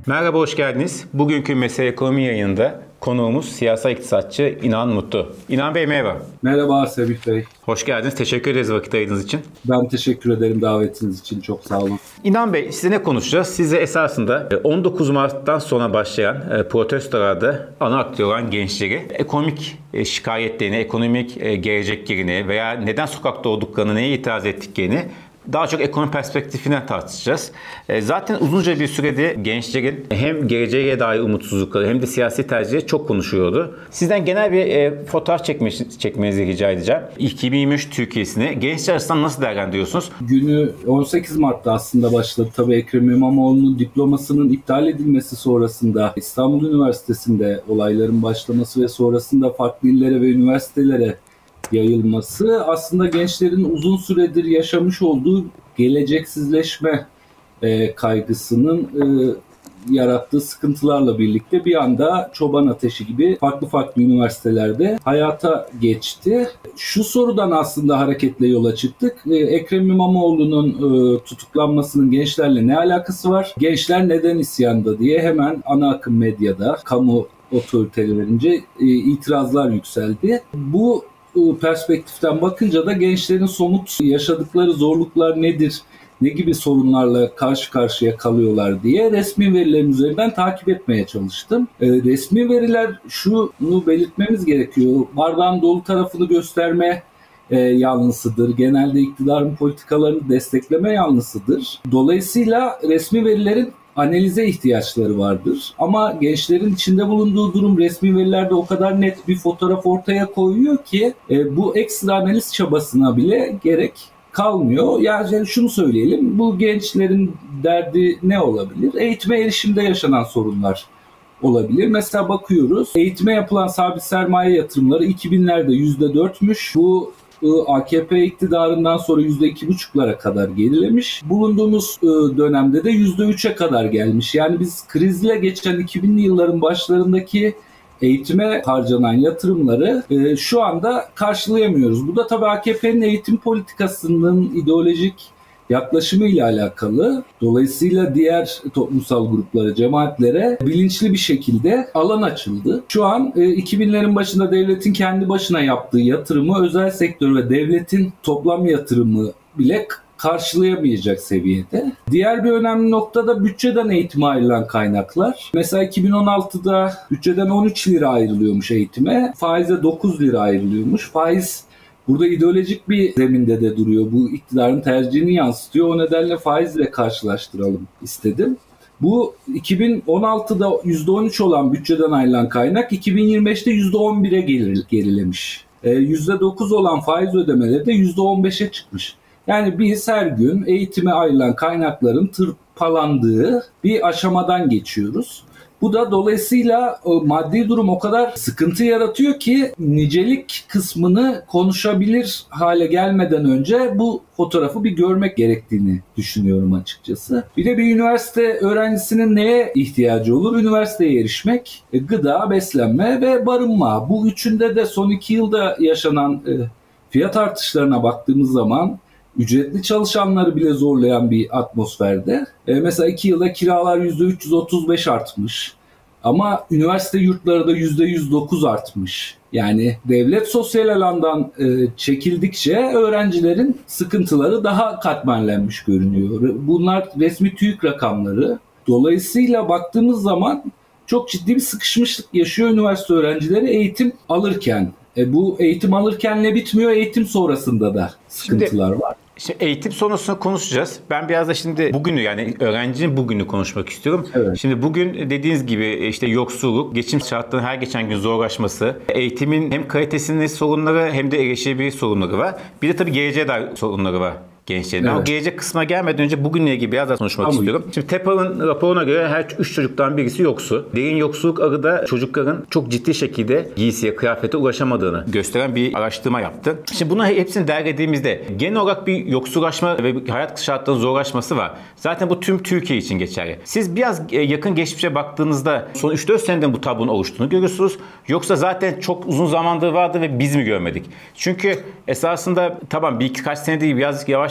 Merhaba, hoş geldiniz. Bugünkü Mesele Ekonomi yayınında konuğumuz siyasal iktisatçı İnan Mutlu. İnan Bey merhaba. Merhaba Semih Bey. Hoş geldiniz. Teşekkür ederiz vakit ayırdığınız için. Ben teşekkür ederim davetiniz için. Çok sağ olun. İnan Bey, size ne konuşacağız? Size esasında 19 Mart'tan sonra başlayan protestolarda ana aktör olan gençleri ekonomik şikayetlerini, ekonomik geleceklerini veya neden sokakta olduklarını, neye itiraz ettiklerini daha çok ekonomi perspektifinden tartışacağız. Zaten uzunca bir süredir gençlerin hem geleceğe dair umutsuzlukları hem de siyasi tercihleri çok konuşuyordu. Sizden genel bir fotoğraf çekmenizi rica edeceğim. 2023 Türkiye'sini gençler açısından nasıl değerlendiriyorsunuz? Günü 18 Mart'ta aslında başladı. Tabii Ekrem İmamoğlu'nun diplomasının iptal edilmesi sonrasında İstanbul Üniversitesi'nde olayların başlaması ve sonrasında farklı illere ve üniversitelere yayılması aslında gençlerin uzun süredir yaşamış olduğu geleceksizleşme kaygısının yarattığı sıkıntılarla birlikte bir anda çoban ateşi gibi farklı üniversitelerde hayata geçti. Şu sorudan aslında hareketle yola çıktık. Ekrem İmamoğlu'nun tutuklanmasının gençlerle ne alakası var? Gençler neden isyanda diye hemen ana akım medyada, kamu otoritelerince itirazlar yükseldi. Bu perspektiften bakınca da gençlerin somut yaşadıkları zorluklar nedir, ne gibi sorunlarla karşı karşıya kalıyorlar diye resmi verilerin üzerinden takip etmeye çalıştım. Resmi veriler şunu belirtmemiz gerekiyor. Bardağın dolu tarafını gösterme yanlısıdır. Genelde iktidarın politikalarını destekleme yanlısıdır. Dolayısıyla resmi verilerin analize ihtiyaçları vardır. Ama gençlerin içinde bulunduğu durum resmi verilerde o kadar net bir fotoğraf ortaya koyuyor ki bu ekstra analiz çabasına bile gerek kalmıyor. Yani şunu söyleyelim, bu gençlerin derdi ne olabilir? Eğitime erişimde yaşanan sorunlar olabilir. Mesela bakıyoruz, eğitime yapılan sabit sermaye yatırımları 2000'lerde %4'müş. Bu AKP iktidarından sonra %2,5'lara kadar gerilemiş. Bulunduğumuz dönemde de %3'e kadar gelmiş. Yani biz krizle geçen 2000'li yılların başlarındaki eğitime harcanan yatırımları şu anda karşılayamıyoruz. Bu da tabii AKP'nin eğitim politikasının ideolojik yaklaşımıyla alakalı. Dolayısıyla diğer toplumsal gruplara, cemaatlere bilinçli bir şekilde alan açıldı. Şu an 2000'lerin başında devletin kendi başına yaptığı yatırımı özel sektör ve devletin toplam yatırımı bile karşılayamayacak seviyede. Diğer bir önemli nokta da bütçeden eğitime ayrılan kaynaklar. Mesela 2016'da bütçeden 13 lira ayrılıyormuş eğitime, faize 9 lira ayrılıyormuş. Faiz burada ideolojik bir zeminde de duruyor. Bu iktidarın tercihini yansıtıyor. O nedenle faizle karşılaştıralım istedim. Bu 2016'da %13 olan bütçeden ayrılan kaynak 2025'te %11'e gerilemiş. %9 olan faiz ödemeleri de %15'e çıkmış. Yani biz her gün eğitime ayrılan kaynakların tırpalandığı bir aşamadan geçiyoruz. Bu da dolayısıyla maddi durum o kadar sıkıntı yaratıyor ki nicelik kısmını konuşabilir hale gelmeden önce bu fotoğrafı bir görmek gerektiğini düşünüyorum açıkçası. Bir de bir üniversite öğrencisinin neye ihtiyacı olur? Üniversiteye erişmek, gıda, beslenme ve barınma. Bu üçünde de son 2 yılda yaşanan fiyat artışlarına baktığımız zaman ücretli çalışanları bile zorlayan bir atmosferde. Mesela 2 yılda kiralar %335 artmış. Ama üniversite yurtları da %109 artmış. Yani devlet sosyal alandan çekildikçe öğrencilerin sıkıntıları daha katmerlenmiş görünüyor. Bunlar resmi TÜİK rakamları. Dolayısıyla baktığımız zaman çok ciddi bir sıkışmışlık yaşıyor üniversite öğrencileri eğitim alırken. Bu eğitim alırkenle bitmiyor, eğitim sonrasında da sıkıntılar var. Şimdi eğitim sonrasında konuşacağız. Ben biraz da şimdi bugünü, yani öğrencinin bugünü konuşmak istiyorum. Evet. Şimdi bugün dediğiniz gibi işte yoksulluk, geçim şartlarının her geçen gün zorlaşması, eğitimin hem kalitesinin sorunları hem de erişilebilir sorunları var. Bir de tabii geleceğe dair sorunları var gençlerin. Evet. O gelecek kısma gelmeden önce bugünle ilgili biraz daha konuşmak istiyorum. Şimdi TEPA'nın raporuna göre her 3 çocuktan birisi yoksul. Derin yoksulluk ağı da çocukların çok ciddi şekilde giysiye, kıyafete ulaşamadığını gösteren bir araştırma yaptı. Şimdi bunu hepsini derlediğimizde genel olarak bir yoksullaşma ve hayat şartlarının zorlaşması var. Zaten bu tüm Türkiye için geçerli. Siz biraz yakın geçmişe baktığınızda son 3-4 seneden bu tablonun oluştuğunu görüyorsunuz. Yoksa zaten çok uzun zamandır vardı ve biz mi görmedik? Çünkü esasında tamam bir kaç senedir biraz yavaş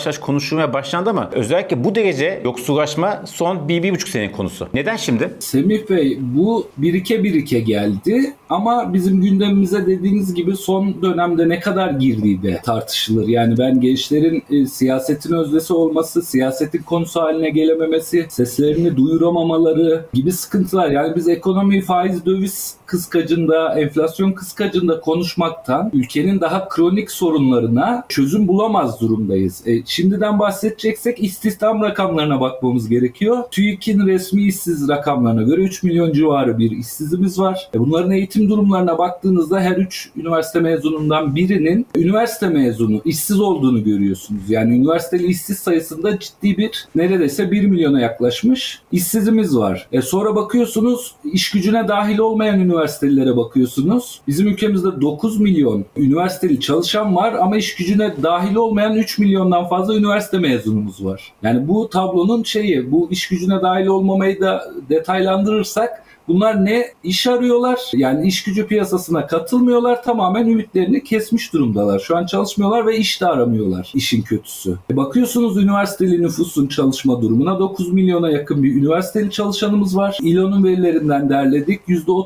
yavaş yavaş konuşulmaya başlandı ama özellikle bu derece yoksullaşma son 1-1,5 senenin konusu. Neden şimdi? Semih Bey, bu birike geldi ama bizim gündemimize dediğiniz gibi son dönemde ne kadar girdiği de tartışılır. Yani ben gençlerin siyasetin öznesi olması, siyasetin konusu haline gelememesi, seslerini duyuramamaları gibi sıkıntılar. Yani biz ekonomi, faiz, döviz kıskacında, enflasyon kıskacında konuşmaktan ülkenin daha kronik sorunlarına çözüm bulamaz durumdayız. Şimdiden bahsedeceksek istihdam rakamlarına bakmamız gerekiyor. TÜİK'in resmi işsiz rakamlarına göre 3 milyon civarı bir işsizimiz var. Bunların eğitim durumlarına baktığınızda her 3 üniversite mezunundan birinin üniversite mezunu, işsiz olduğunu görüyorsunuz. Yani üniversiteli işsiz sayısında ciddi bir, neredeyse 1 milyona yaklaşmış işsizimiz var. Sonra bakıyorsunuz iş gücüne dahil olmayan üniversitelilere bakıyorsunuz. Bizim ülkemizde 9 milyon üniversiteli çalışan var ama iş gücüne dahil olmayan 3 milyondan fazla üniversite mezunumuz var. Yani bu tablonun bu iş gücüne dahil olmamayı da detaylandırırsak bunlar ne? İş arıyorlar. Yani iş gücü piyasasına katılmıyorlar. Tamamen ümitlerini kesmiş durumdalar. Şu an çalışmıyorlar ve iş de aramıyorlar. İşin kötüsü. Bakıyorsunuz üniversiteli nüfusun çalışma durumuna, 9 milyona yakın bir üniversiteli çalışanımız var. İLO'nun verilerinden derledik.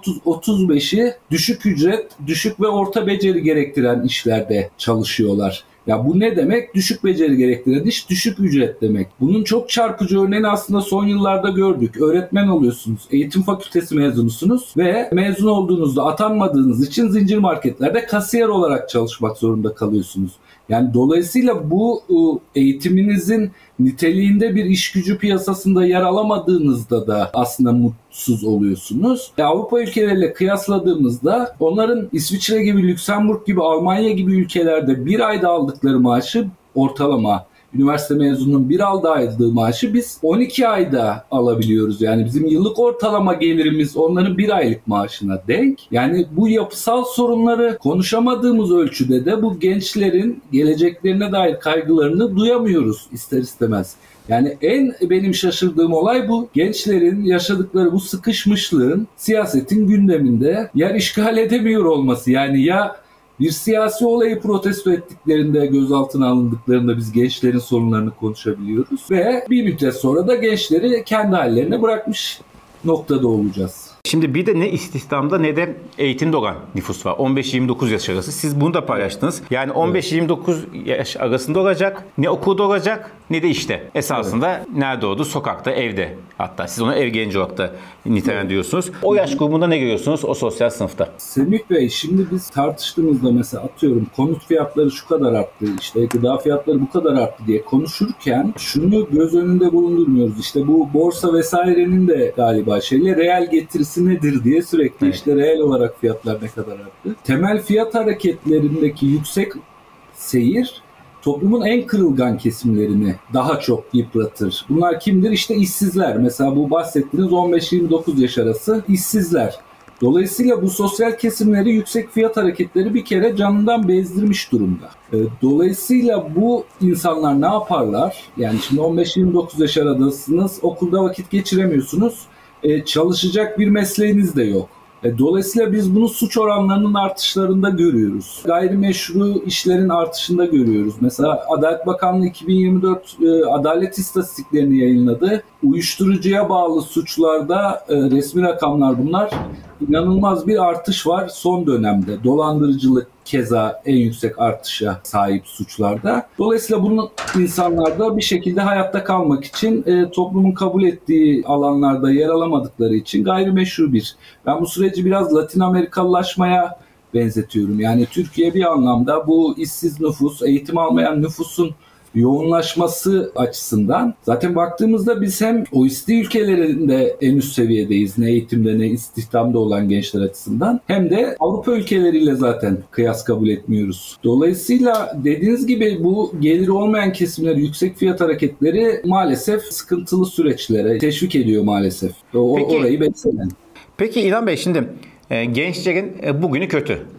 %30-35'i düşük ücret, düşük ve orta beceri gerektiren işlerde çalışıyorlar. Ya bu ne demek? Düşük beceri gerektiren iş, düşük ücret demek. Bunun çok çarpıcı örneğini aslında son yıllarda gördük. Öğretmen oluyorsunuz, eğitim fakültesi mezunusunuz ve mezun olduğunuzda atanmadığınız için zincir marketlerde kasiyer olarak çalışmak zorunda kalıyorsunuz. Yani dolayısıyla bu eğitiminizin niteliğinde bir iş gücü piyasasında yer alamadığınızda da aslında mutsuz oluyorsunuz. Avrupa ülkeleriyle kıyasladığımızda onların İsviçre gibi, Lüksemburg gibi, Almanya gibi ülkelerde bir ayda aldıkları maaşı ortalama üniversite mezununun bir ayda aldığı maaşı biz 12 ayda alabiliyoruz. Yani bizim yıllık ortalama gelirimiz onların bir aylık maaşına denk. Yani bu yapısal sorunları konuşamadığımız ölçüde de bu gençlerin geleceklerine dair kaygılarını duyamıyoruz ister istemez. Yani en benim şaşırdığım olay bu. Gençlerin yaşadıkları bu sıkışmışlığın siyasetin gündeminde yer işgal edemiyor olması. Yani ya bir siyasi olayı protesto ettiklerinde, gözaltına alındıklarında biz gençlerin sorunlarını konuşabiliyoruz ve bir müddet sonra da gençleri kendi hallerine bırakmış noktada olacağız. Şimdi bir de ne istihdamda ne de eğitimde olan nüfus var. 15-29 yaş arası. Siz bunu da paylaştınız. Yani 15-29 yaş arasında olacak, ne okulda olacak ne de işte. Esasında nerede oldu? Sokakta, evde. Hatta siz onu ev genci olarak da nitelendiriyorsunuz. O yaş grubunda ne görüyorsunuz o sosyal sınıfta? Semih Bey, şimdi biz tartıştığımızda mesela atıyorum konut fiyatları şu kadar arttı, işte gıda fiyatları bu kadar arttı diye konuşurken şunu göz önünde bulundurmuyoruz. İşte bu borsa vesairenin de galiba reel getirisi nedir diye sürekli işte reel olarak fiyatlar ne kadar arttı. Temel fiyat hareketlerindeki yüksek seyir toplumun en kırılgan kesimlerini daha çok yıpratır. Bunlar kimdir? İşte işsizler. Mesela bu bahsettiğiniz 15-29 yaş arası işsizler. Dolayısıyla bu sosyal kesimleri yüksek fiyat hareketleri bir kere canından bezdirmiş durumda. Dolayısıyla bu insanlar ne yaparlar? Yani şimdi 15-29 yaş arasınız, okulda vakit geçiremiyorsunuz. Çalışacak bir mesleğiniz de yok. Dolayısıyla biz bunu suç oranlarının artışlarında görüyoruz. Gayrimeşru işlerin artışında görüyoruz. Mesela Adalet Bakanlığı 2024 adalet istatistiklerini yayınladı. Uyuşturucuya bağlı suçlarda resmi rakamlar bunlar. İnanılmaz bir artış var son dönemde. Dolandırıcılık keza en yüksek artışa sahip suçlarda. Dolayısıyla bunu insanlar da bir şekilde hayatta kalmak için toplumun kabul ettiği alanlarda yer alamadıkları için gayrimeşru bir. Ben bu süreci biraz Latin Amerikalılaşmaya benzetiyorum. Yani Türkiye bir anlamda bu işsiz nüfus, eğitim almayan nüfusun yoğunlaşması açısından zaten baktığımızda biz hem OECD ülkelerinde en üst seviyedeyiz ne eğitimde ne istihdamda olan gençler açısından hem de Avrupa ülkeleriyle zaten kıyas kabul etmiyoruz. Dolayısıyla dediğiniz gibi bu geliri olmayan kesimler yüksek fiyat hareketleri maalesef sıkıntılı süreçlere teşvik ediyor maalesef. Orayı besleyen. Peki İlhan Bey, şimdi gençlerin bugünü kötü.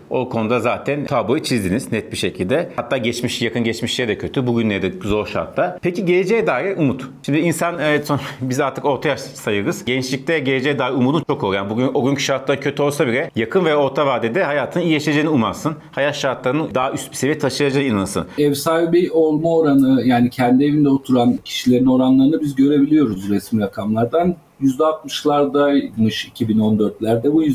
O konuda zaten tabloyu çizdiniz net bir şekilde. Hatta yakın geçmişe de kötü. Bugünlere de zor şartlar. Peki geleceğe dair umut. Şimdi insan biz artık orta yaş sayırız. Gençlikte geleceğe dair umudun çok olur. Yani bugün o günkü şartlar kötü olsa bile yakın ve orta vadede hayatın iyi yaşayacağını umarsın. Hayat şartlarının daha üst bir seviye taşıyacağına inanırsın. Ev sahibi olma oranı, yani kendi evinde oturan kişilerin oranlarını biz görebiliyoruz resmi rakamlardan. %60'lardaymış 2014'lerde. Bu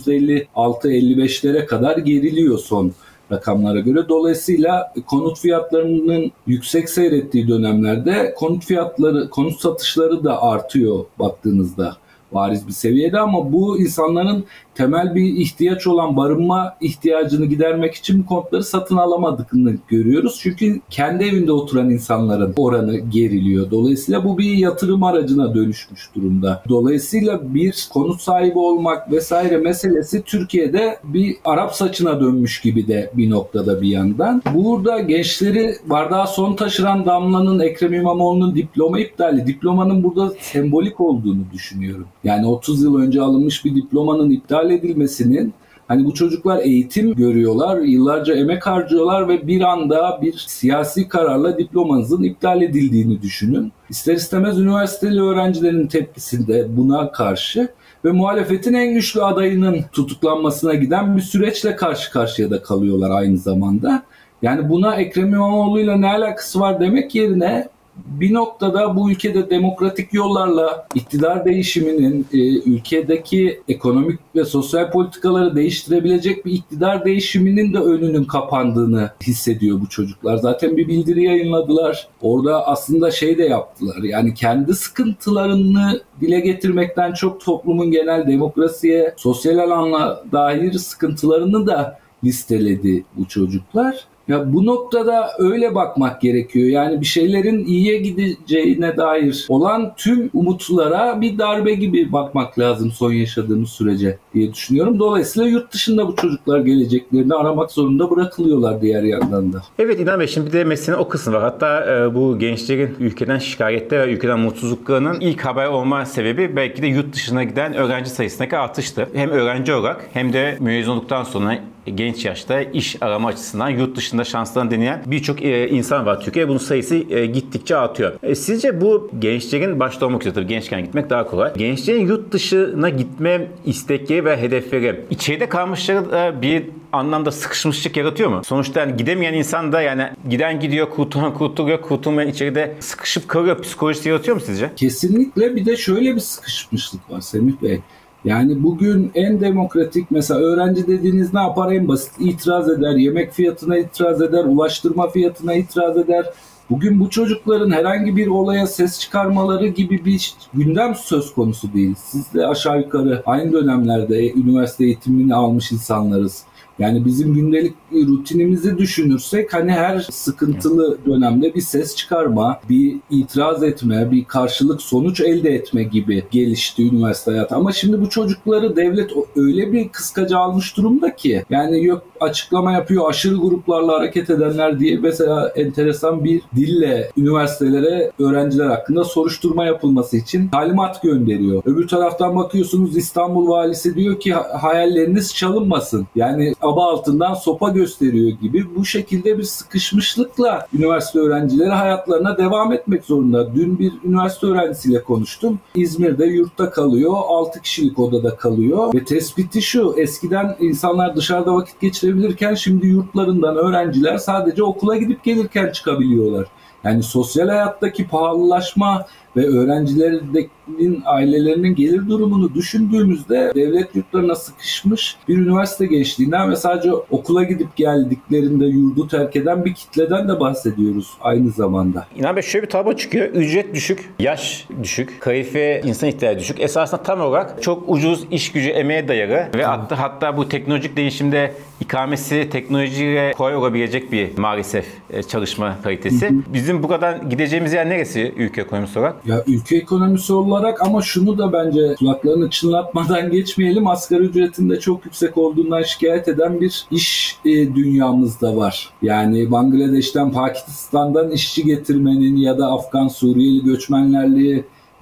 %56-55'lere kadar geriliyor son rakamlara göre. Dolayısıyla konut fiyatlarının yüksek seyrettiği dönemlerde konut satışları da artıyor baktığınızda bariz bir seviyede, ama bu insanların temel bir ihtiyaç olan barınma ihtiyacını gidermek için konutları satın alamadığını görüyoruz. Çünkü kendi evinde oturan insanların oranı geriliyor. Dolayısıyla bu bir yatırım aracına dönüşmüş durumda. Dolayısıyla bir konut sahibi olmak vesaire meselesi Türkiye'de bir Arap saçına dönmüş gibi de bir noktada bir yandan. Burada gençleri bardağa son taşıran damlanın Ekrem İmamoğlu'nun diploma iptali. Diplomanın burada sembolik olduğunu düşünüyorum. Yani 30 yıl önce alınmış bir diplomanın iptal edilmesinin, hani bu çocuklar eğitim görüyorlar, yıllarca emek harcıyorlar ve bir anda bir siyasi kararla diplomanızın iptal edildiğini düşünün. İster istemez üniversiteli öğrencilerin tepkisi de buna karşı ve muhalefetin en güçlü adayının tutuklanmasına giden bir süreçle karşı karşıya da kalıyorlar aynı zamanda. Yani buna Ekrem İmamoğlu'yla ne alakası var demek yerine bir noktada bu ülkede demokratik yollarla iktidar değişiminin, ülkedeki ekonomik ve sosyal politikaları değiştirebilecek bir iktidar değişiminin de önünün kapandığını hissediyor bu çocuklar. Zaten bir bildiri yayınladılar. Orada aslında şey de yaptılar. Yani kendi sıkıntılarını dile getirmekten çok toplumun genel demokrasiye, sosyal alana dair sıkıntılarını da listeledi bu çocuklar. Ya bu noktada öyle bakmak gerekiyor. Yani bir şeylerin iyiye gideceğine dair olan tüm umutlara bir darbe gibi bakmak lazım son yaşadığımız sürece diye düşünüyorum. Dolayısıyla yurt dışında bu çocuklar geleceklerini aramak zorunda bırakılıyorlar diğer yandan da. Evet İlhan Bey, şimdi bir de meselenin o kısmı var. Hatta bu gençlerin ülkeden şikayette ve ülkeden mutsuzluklarının ilk haber olma sebebi belki de yurt dışına giden öğrenci sayısındaki artıştı. Hem öğrenci olarak hem de mezun olduktan sonra genç yaşta iş arama açısından yurt dışında şanslarını deneyen birçok insan var Türkiye'de. Bunun sayısı gittikçe artıyor. Sizce bu gençlerin, başta olmak üzere tabii gençken gitmek daha kolay, gençlerin yurt dışına gitme istekleri ve hedefleri içeride kalmışları da bir anlamda sıkışmışlık yaratıyor mu? Sonuçta yani gidemeyen insan da, yani giden gidiyor, kurtuluyor, kurtulmayan içeride sıkışıp kalıyor, psikolojisi yaratıyor mu sizce? Kesinlikle. Bir de şöyle bir sıkışmışlık var Semih Bey. Yani bugün en demokratik, mesela öğrenci dediğiniz ne yapar? En basit itiraz eder, yemek fiyatına itiraz eder, ulaştırma fiyatına itiraz eder. Bugün bu çocukların herhangi bir olaya ses çıkarmaları gibi bir gündem söz konusu değil. Siz de aşağı yukarı aynı dönemlerde üniversite eğitimini almış insanlarız. Yani bizim gündelik rutinimizi düşünürsek hani her sıkıntılı dönemde bir ses çıkarma, bir itiraz etme, bir karşılık sonuç elde etme gibi gelişti üniversite hayatı. Ama şimdi bu çocukları devlet öyle bir kıskaca almış durumda ki, yani yok açıklama yapıyor, aşırı gruplarla hareket edenler diye mesela enteresan bir dille üniversitelere öğrenciler hakkında soruşturma yapılması için talimat gönderiyor. Öbür taraftan bakıyorsunuz İstanbul valisi diyor ki hayalleriniz çalınmasın. Yani aba altından sopa gösteriyor gibi, bu şekilde bir sıkışmışlıkla üniversite öğrencileri hayatlarına devam etmek zorunda. Dün bir üniversite öğrencisiyle konuştum. İzmir'de yurtta kalıyor. 6 kişilik odada kalıyor. Ve tespiti şu: eskiden insanlar dışarıda vakit geçirebilirken şimdi yurtlarından öğrenciler sadece okula gidip gelirken çıkabiliyorlar. Yani sosyal hayattaki pahalılaşma ve öğrencilerin ailelerinin gelir durumunu düşündüğümüzde devlet yurtlarına sıkışmış bir üniversite gençliğinden ve sadece okula gidip geldiklerinde yurdu terk eden bir kitleden de bahsediyoruz aynı zamanda. İnan Bey, şöyle bir tablo çıkıyor. Ücret düşük, yaş düşük, kalifiye insan ihtiyacı düşük. Esasında tam olarak çok ucuz iş gücü, emeğe dayalı ve hatta bu teknolojik değişimde ikamesi teknolojiyle kolay olabilecek bir maalesef çalışma kalitesi. Bizim bu kadar gideceğimiz yer neresi ülke ekonomisi olarak? Ya ülke ekonomisi olarak, ama şunu da bence kulaklarını çınlatmadan geçmeyelim. Asgari ücretin de çok yüksek olduğundan şikayet eden bir iş dünyamızda var. Yani Bangladeş'ten, Pakistan'dan işçi getirmenin ya da Afgan, Suriyeli göçmenlerle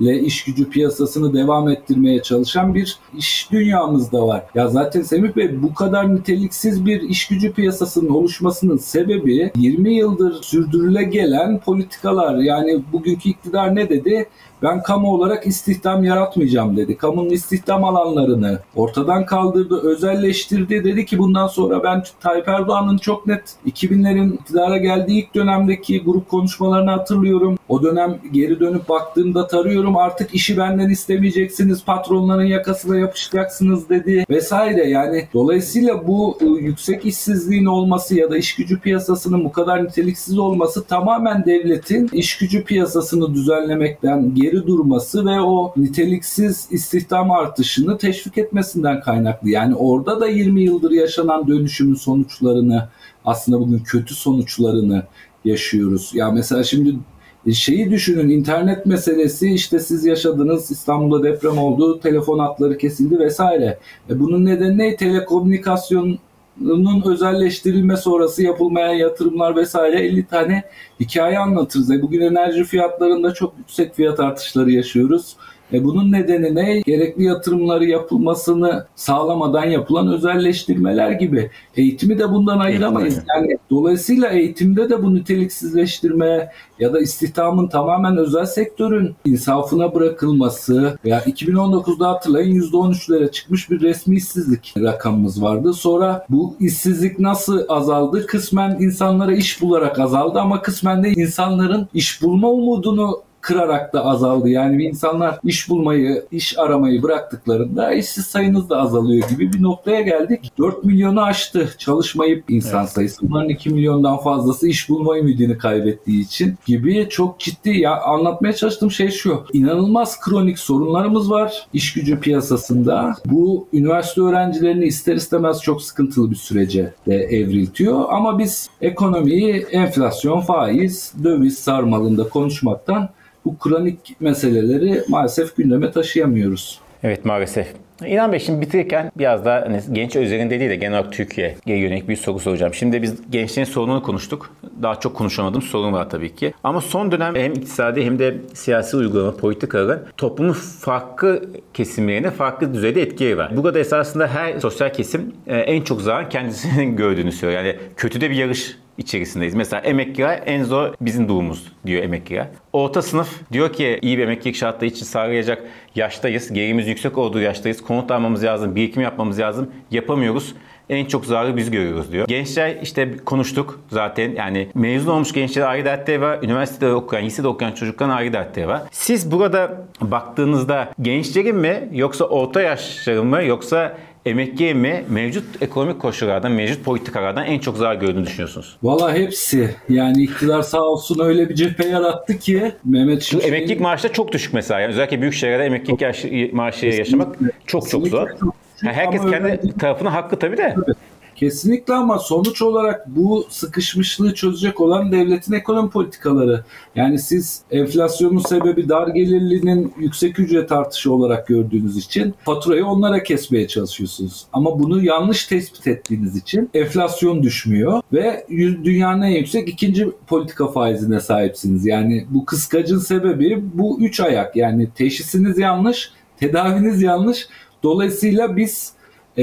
niteliksizlikle iş gücü piyasasını devam ettirmeye çalışan bir iş dünyamız da var. Ya zaten Semih Bey, bu kadar niteliksiz bir iş gücü piyasasının oluşmasının sebebi 20 yıldır sürdürüle gelen politikalar. Yani bugünkü iktidar ne dedi? Ben kamu olarak istihdam yaratmayacağım dedi. Kamunun istihdam alanlarını ortadan kaldırdı, özelleştirdi. Dedi ki bundan sonra ben Tayyip Erdoğan'ın çok net 2000'lerin iktidara geldiği ilk dönemdeki grup konuşmalarını hatırlıyorum. O dönem geri dönüp baktığımda tarıyorum. Artık işi benden istemeyeceksiniz, patronların yakasına yapışacaksınız dedi vesaire. Yani dolayısıyla bu yüksek işsizliğin olması ya da iş gücü piyasasının bu kadar niteliksiz olması tamamen devletin iş gücü piyasasını düzenlemekten geri durması ve o niteliksiz istihdam artışını teşvik etmesinden kaynaklı. Yani orada da 20 yıldır yaşanan dönüşümün sonuçlarını, aslında bugün kötü sonuçlarını yaşıyoruz. Ya mesela şimdi şeyi düşünün, internet meselesi, işte siz yaşadınız, İstanbul'da deprem oldu, telefon hatları kesildi vesaire. Bunun nedeni ne? Telekomünikasyonun özelleştirilme sonrası yapılmayan yatırımlar vesaire, 50 tane hikaye anlatırız. Bugün enerji fiyatlarında çok yüksek fiyat artışları yaşıyoruz. Bunun nedeni ne? Gerekli yatırımları yapılmasını sağlamadan yapılan özelleştirmeler gibi. Eğitimi de bundan ayıramayız. Yani dolayısıyla eğitimde de bu niteliksizleştirme ya da istihdamın tamamen özel sektörün insafına bırakılması veya 2019'da hatırlayın %13'lere çıkmış bir resmi işsizlik rakamımız vardı. Sonra bu işsizlik nasıl azaldı? Kısmen insanlara iş bularak azaldı ama kısmen de insanların iş bulma umudunu kırarak da azaldı. Yani insanlar iş bulmayı, iş aramayı bıraktıklarında işsiz sayınız da azalıyor gibi bir noktaya geldik. 4 milyonu aştı çalışmayıp insan sayısı. Bunların 2 milyondan fazlası iş bulma ümidini kaybettiği için gibi çok ciddi. Ya anlatmaya çalıştığım şey şu: İnanılmaz kronik sorunlarımız var iş gücü piyasasında. Bu üniversite öğrencilerini ister istemez çok sıkıntılı bir sürece de evriltiyor. Ama biz ekonomiyi enflasyon, faiz, döviz sarmalında konuşmaktan bu kronik meseleleri maalesef gündeme taşıyamıyoruz. Evet, maalesef. İlhan Bey, şimdi bitirirken biraz daha genç üzerinde değil de genel olarak Türkiye'ye yönelik bir soru soracağım. Şimdi biz gençlerin sorununu konuştuk. Daha çok konuşamadığım sorun var tabii ki. Ama son dönem hem iktisadi hem de siyasi uygulama, politikaların toplumun farklı kesimlerine farklı düzeyde etkileri var. Burada esasında her sosyal kesim en çok zarar kendisinin gördüğünü söylüyor. Yani kötüde bir yarış içerisindeyiz. Mesela emekliler en zor bizim durumumuz diyor emekliler. Orta sınıf diyor ki iyi bir emeklilik şartları için sağlayacak yaştayız. Gelirimiz yüksek olduğu yaştayız. Konut almamız lazım, birikim yapmamız lazım. Yapamıyoruz. En çok zararı biz görüyoruz diyor. Gençler işte konuştuk zaten, yani mezun olmuş gençlere ayrı dertleri var. Üniversitede okuyan, lisede okuyan çocukların ayrı dertleri var. Siz burada baktığınızda gençlerin mi yoksa orta yaşların mı yoksa emekliye mi mevcut ekonomik koşullardan, mevcut politikalardan en çok zarar gördüğünü düşünüyorsunuz? Valla hepsi. Yani iktidar sağ olsun öyle bir cephe yarattı ki Mehmet Şimşek'in... Emeklilik maaşı da çok düşük mesela. Yani özellikle büyük şehirlerde emeklilik maaşı yaşamak çok zor. Herkes kendi tarafına haklı tabii de. Tabii. Kesinlikle, ama sonuç olarak bu sıkışmışlığı çözecek olan devletin ekonomi politikaları. Yani siz enflasyonun sebebi dar gelirlinin yüksek ücret artışı olarak gördüğünüz için faturayı onlara kesmeye çalışıyorsunuz. Ama bunu yanlış tespit ettiğiniz için enflasyon düşmüyor ve dünyanın en yüksek ikinci politika faizine sahipsiniz. Yani bu kıskacın sebebi bu üç ayak. Yani teşhisiniz yanlış, tedaviniz yanlış. Dolayısıyla biz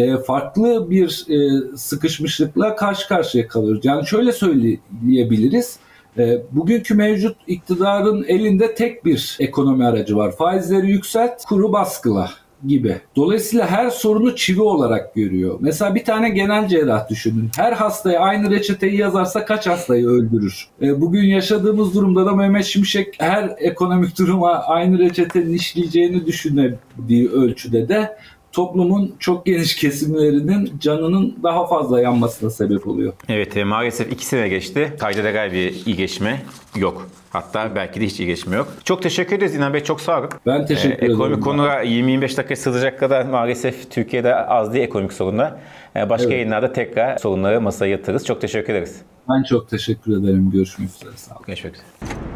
farklı bir sıkışmışlıkla karşı karşıya kalıyoruz. Yani şöyle söyleyebiliriz. Bugünkü mevcut iktidarın elinde tek bir ekonomi aracı var. Faizleri yükselt, kuru baskıla gibi. Dolayısıyla her sorunu çivi olarak görüyor. Mesela bir tane genel cerrah düşünün. Her hastaya aynı reçeteyi yazarsa kaç hastayı öldürür? Bugün yaşadığımız durumda da Mehmet Şimşek her ekonomik duruma aynı reçetenin işleyeceğini düşünebildiği ölçüde de toplumun çok geniş kesimlerinin canının daha fazla yanmasına sebep oluyor. Evet, maalesef 2 sene geçti. Kayda değer bir iyileşme yok. Hatta belki de hiç iyileşme yok. Çok teşekkür ederiz İlhan Bey. Çok sağ olun. Ben teşekkür ederim. Ekonomik konuya 20-25 dakika sığacak kadar maalesef Türkiye'de az değil ekonomik sorunlar. Başka yayınlarda tekrar sorunları masaya yatırırız. Çok teşekkür ederiz. Ben çok teşekkür ederim. Görüşmek üzere. Sağ olun. Görüşmek üzere.